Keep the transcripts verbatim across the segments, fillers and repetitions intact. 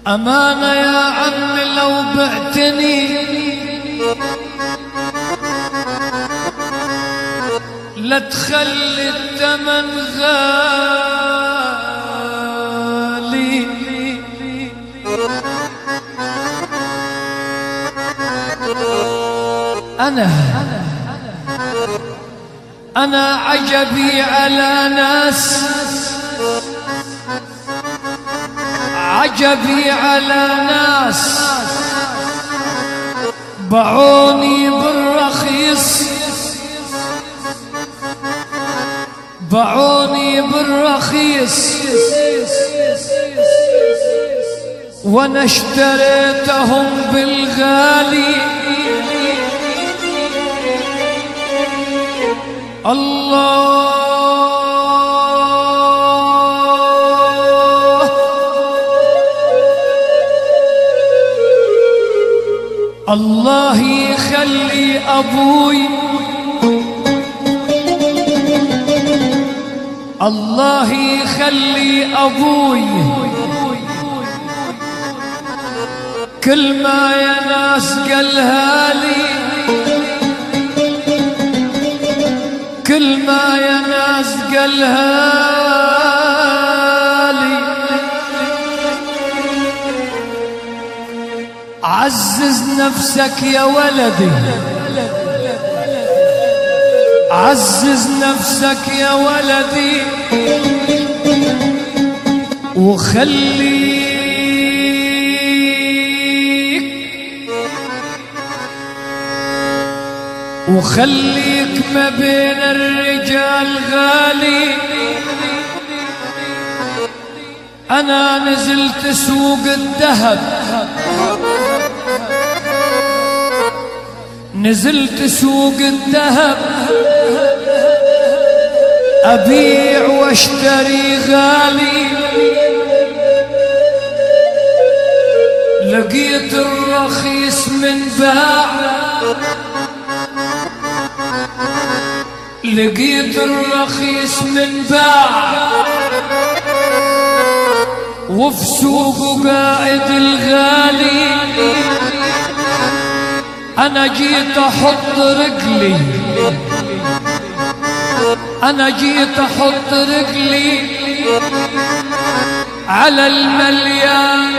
أمانة يا عمي لو بعتني لا تخلي الثمن غالي. أنا أنا عجبي على ناس، عجبي على ناس باعوني بالرخيص، باعوني بالرخيص وانا اشتريتهم بالغالي. الله الله يخلي أبوي، الله يخلي أبوي، كل ما يا ناس قالها لي، كل ما يا ناس قالها لي. عزز نفسك يا ولدي، عزز نفسك يا ولدي، وخليك وخليك ما بين الرجال غالي. أنا نزلت سوق الذهب، نزلت سوق الذهب أبيع واشتري غالي. لقيت الرخيص من باع، لقيت الرخيص من باع، وفي سوقه قاعد الغالي. أنا جيت أحط رجلي، أنا جيت أحط رجلي على المليان،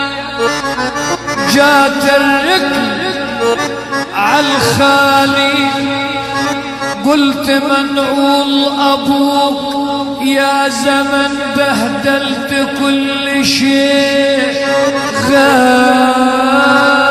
جات الرجل على الخالي. قلت منعول أبوك يا زمن، بهدلت كل شيء غالي.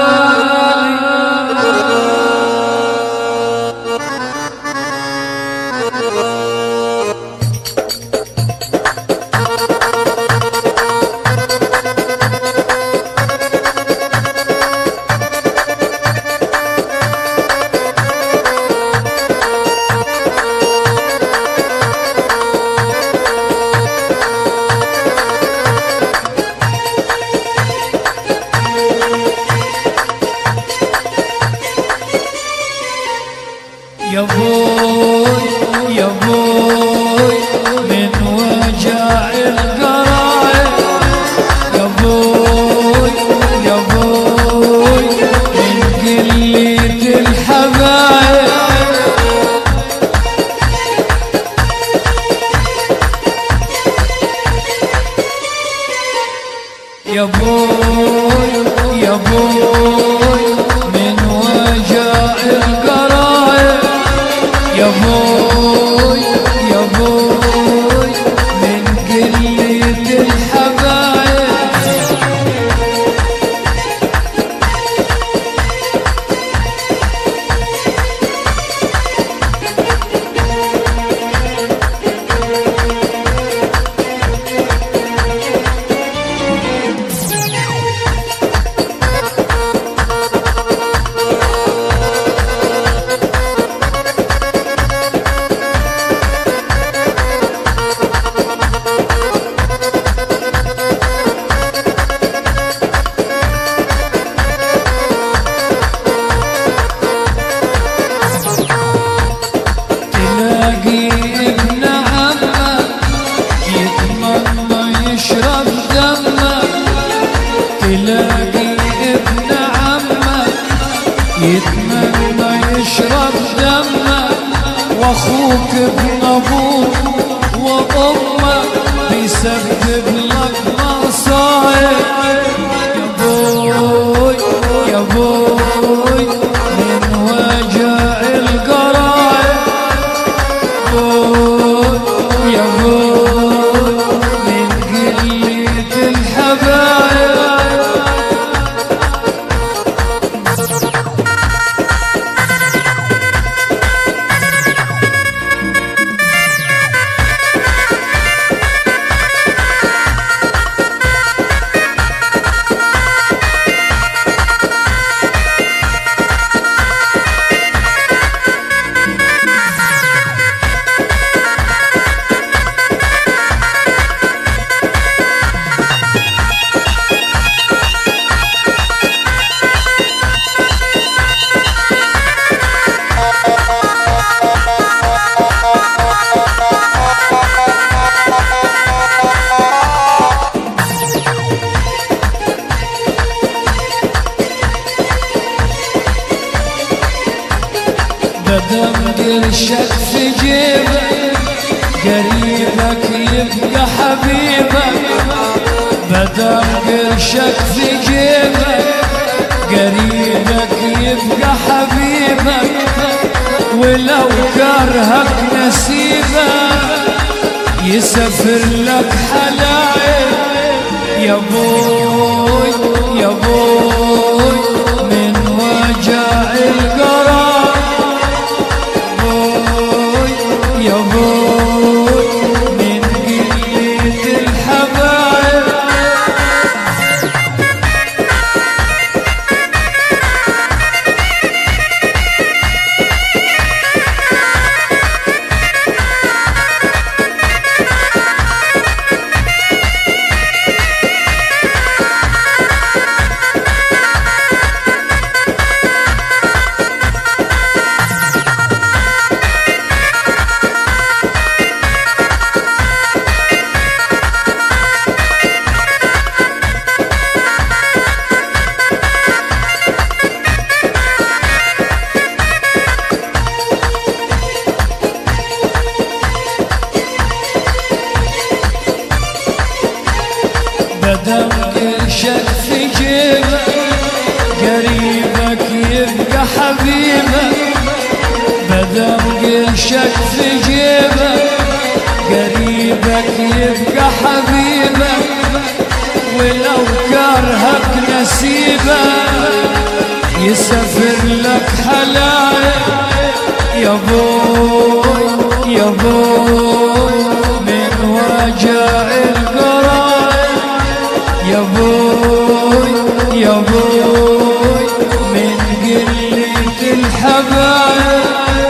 يا بوي يا بوي من وجع القرايب، يا بوي يا بوي من قلة الحبايب. يا بوي يا بوي من وجع القرايب، يا اخوك ابن ابوك وامك بيسبب لك مصايب. يا بوي يا بوي من وجع القرايب، بوي يا بوي من قلة الحبايب. بدم قرشك في جيبك قريبك يبقى حبيبك. بدم قرشك في جيبك قريبك يبقى حبيبك. ولو كرهك نسيبك يسافر لك حلايب. يا بوي يا بوي من وجع القرار، يا بوي من قلة الحبايب. بدم قرشك في جيبك قريبك يبقى حبيبك. بدم قرشك في جيبك قريبك يبقى حبيبك. ولو كرهك نسيبك يسافر لك حلايب. يا بوي يا بوي من وجع القرايب. يا بوي يا بوي من قلة الحبايب.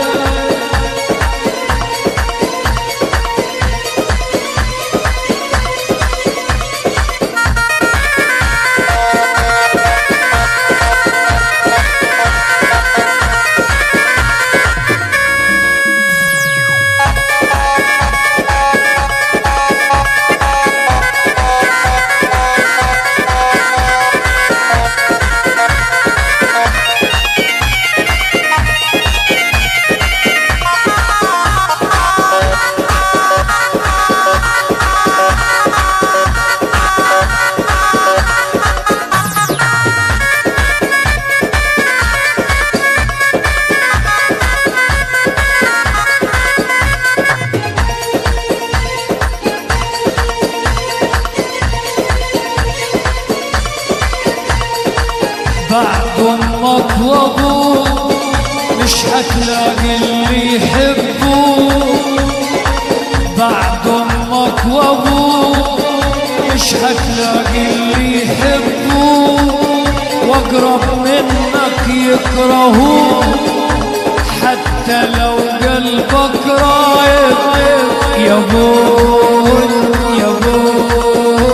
بعد امك وابوك مش هتلاقي اللي يحبوك. بعد امك وابوك مش هتلاقي اللي يحبوك. واقرب منك يكرهوك حتى لو قلبك رايق. يا بوي يا بوي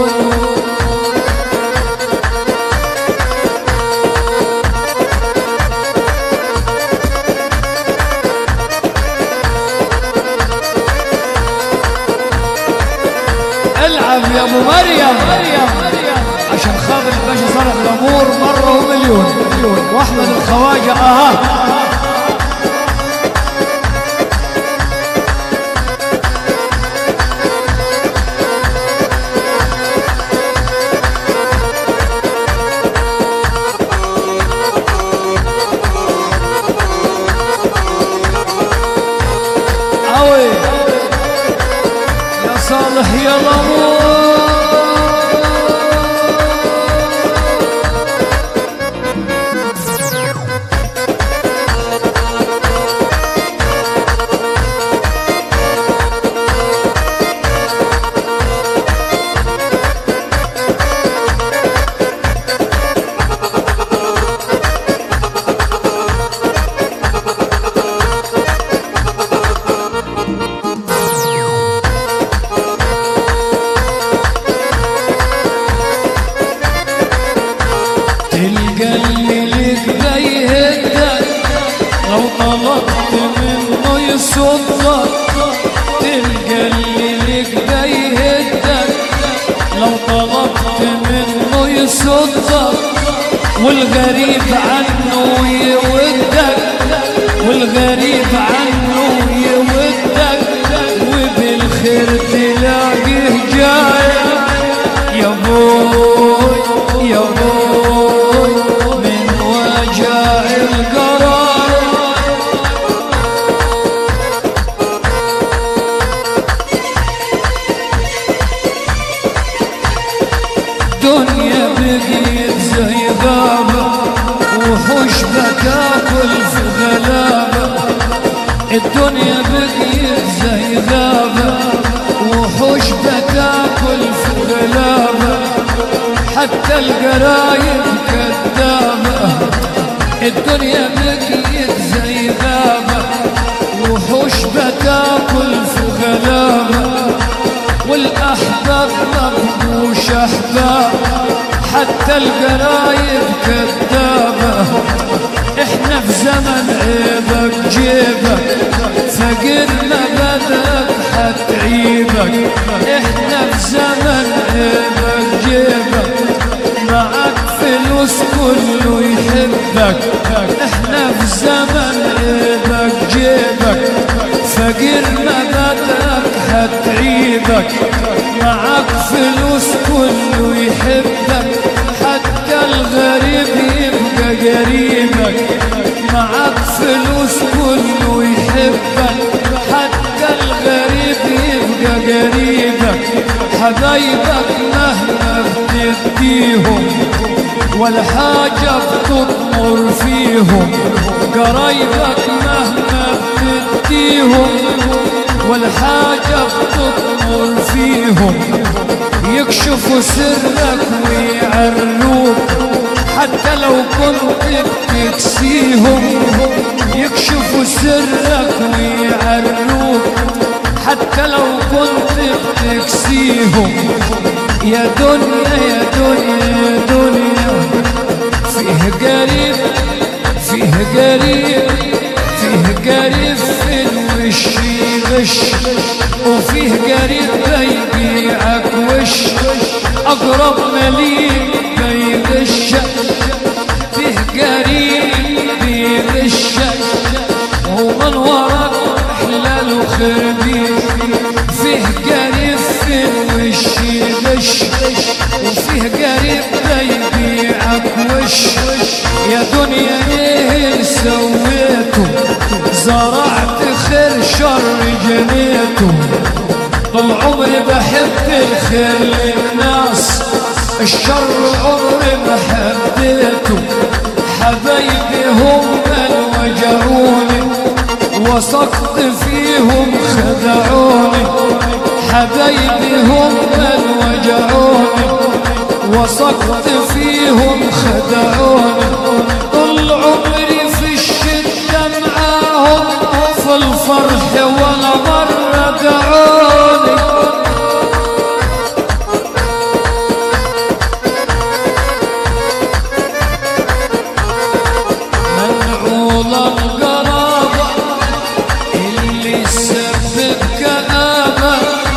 العب يا ابو مريم عشان خاطر الباشا صالح الامور مره ومليون واحمد الخواجه. اها صالح يا الأمور. تلقى اللي لك بيهدك لو طلبت منه يصدك. تلقى اللي لك بيهدك لو طلبت منه يصدك. والغريب عنه يودك، والغريب عنه يودك. وبالخير تلاقيه جاي يا بوي يا بوي من وجع القرار. دنيا بقيت زي غابة وحوش بتاكل في غلابة. الدنيا بقيت زي غابة وحوش بتاكل في غلابة. حتى القرايب كذابة. الدنيا بقيت زي غابة وحوش بتاكل في غلابة. والأحباب مبقوش أحباب حتى القرايب كذابة. احنا في زمن عيبك جيبك فقير ما بدك حتعيبك. احنا في زمن عيبك جيبك معك فلوس كله يحبك. احنا في زمن عيبك جيبك فقير ما بدك حتعيبك. معك فلوس كله يحبك حتى الغريب يبقى قريبك. معك فلوس كله يحبك حتى الغريب يبقى قريبك. حبايبك مهما بتديهم ولا حاجة بتطمر فيهم. قرايبك مهما بتديهم ولا حاجة بتطمر فيهم. يكشفوا سرك ويعروك حتى لو كنت بتكسيهم. يكشفوا سرك ويعروك حتى لو كنت بتكسيهم. يا دنيا يا دنيا يا دنيا فيه قريب فيه قريب فيه قريب في الوش يغش. وفيه قريب بيبيعك وش أقرب مليك بيغشك. فيه قريب بيغشك ومن وراك حلال وخربيك. فيه قريب في الوش يغش وفيه قريب بيبيعك وش. يا دنيا ايه سويته زرعت خير شر جنيته. طول عمري بحب الخير للناس الشر عمري ما حبيته. حبايبي هم من وجعوني وثقت فيهم خدعوني. حبايبي هم من وجعوني وثقت فيهم خدعوني. طول عمري في الشدة معاهم في الفرح ولا مرة دعوني. منعول القرابة اللي سبب كآبة.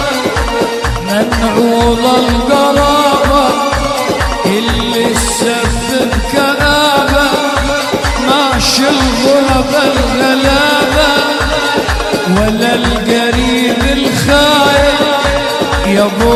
منعول القرابة اللي سبب كآبة. ماشي الغربة الغلابة ولا القريب الخايب يا بو